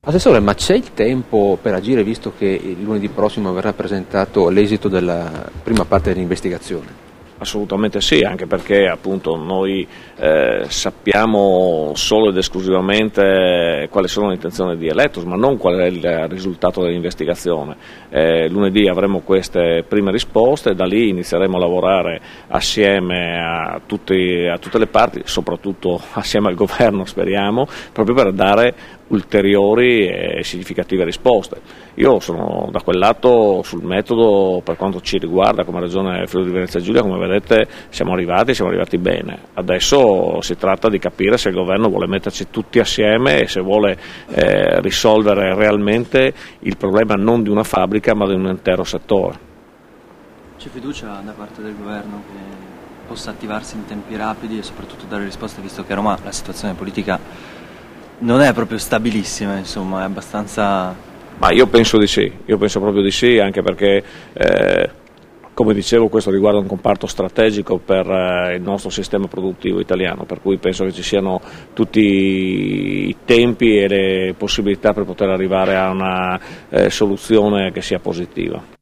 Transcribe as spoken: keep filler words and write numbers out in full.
Assessore, ma c'è il tempo per agire visto che il lunedì prossimo verrà presentato l'esito della prima parte dell'investigazione? Assolutamente sì, anche perché appunto noi eh, sappiamo solo ed esclusivamente quali sono le intenzioni di Electrolux, ma non qual è il risultato dell'investigazione. Eh, lunedì avremo queste prime risposte e da lì inizieremo a lavorare assieme a, tutti, a tutte le parti, soprattutto assieme al governo speriamo, proprio per dare ulteriori e significative risposte. Io sono da quel lato sul metodo per quanto ci riguarda come Regione Friuli Venezia Giulia, come vedete siamo arrivati, siamo arrivati bene. Adesso si tratta di capire se il governo vuole metterci tutti assieme e se vuole eh, risolvere realmente il problema non di una fabbrica ma di un intero settore. C'è fiducia da parte del governo che possa attivarsi in tempi rapidi e soprattutto dare risposte, visto che a Roma la situazione politica non è proprio stabilissima, insomma, è abbastanza... Ma io penso di sì, io penso proprio di sì, anche perché eh, come dicevo questo riguarda un comparto strategico per eh, il nostro sistema produttivo italiano, per cui penso che ci siano tutti i tempi e le possibilità per poter arrivare a una eh, soluzione che sia positiva.